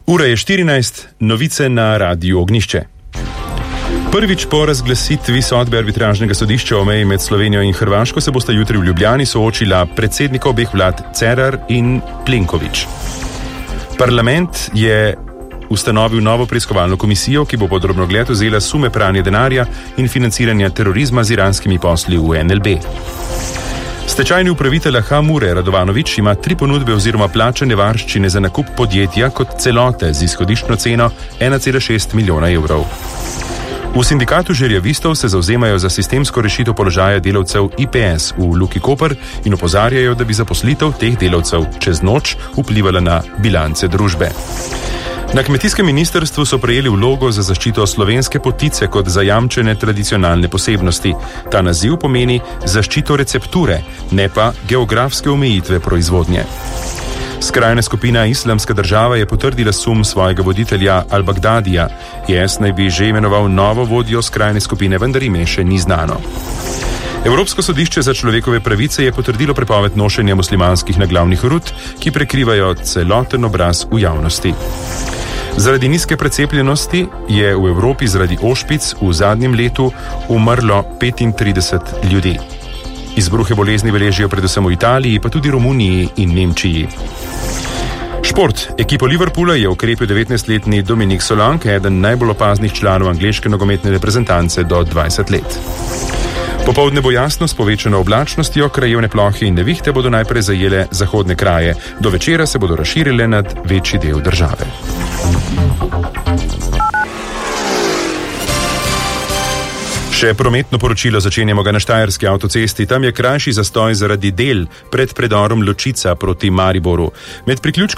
Ura je 14, novice na Radiu Ognjišče. Prvič po razglasitvi sodbe arbitražnega sodišča o meji med Slovenijo in Hrvaško se bosta jutri v Ljubljani soočila predsednika obeh vlad Cerar in Plenković. Parlament je ustanovil novo preiskovalno komisijo, ki bo pod drobnogled vzela sume pranja denarja in financiranja terorizma z iranskimi posli v NLB. Stečajni upravitelj Hamure Radovanović ima 3 ponudbe oziroma plačane varščine za nakup podjetja kot celote z izhodiščno ceno 1,6 milijona evrov. V sindikatu žerjavistov se zavzemajo za sistemsko rešitev položaja delavcev IPS v Luki Koper in opozarjajo, da bi zaposlitev teh delavcev čez noč vplivala na bilance družbe. Na kmetijskem ministrstvu so prejeli vlogo za zaščito slovenske potice kot zajamčene tradicionalne posebnosti. Ta naziv pomeni zaščito recepture, ne pa geografske omejitve proizvodnje. Skrajna skupina Islamska država je potrdila sum svojega voditelja Al-Baghdadija. IS naj bi že imenoval novo vodjo skrajne skupine, vendar ime še ni znano. Evropsko sodišče za človekove pravice je potrdilo prepoved nošenja muslimanskih naglavnih rut, ki prekrivajo celoten obraz v javnosti. Zaradi nizke precepljenosti je v Evropi zaradi ošpic v zadnjem letu umrlo 35 ljudi. Izbruhe bolezni beležijo predvsem v Italiji, pa tudi Romuniji in Nemčiji. Šport. Ekipo Liverpoola je okrepil 19-letni Dominique Solanke, eden najbolj opaznih članov angleške nogometne reprezentance do 20 let. Popoldne bo jasno s povečano oblačnostjo, krajevne plohe in nevihte bodo najprej zajele zahodne kraje. Do večera se bodo razširile nad večji del države. Še prometno poročilo začenjamo ga na Štajerski avtocesti. Tam je krajši zastoj zaradi del pred predorom Ločica proti Mariboru. Med priključkom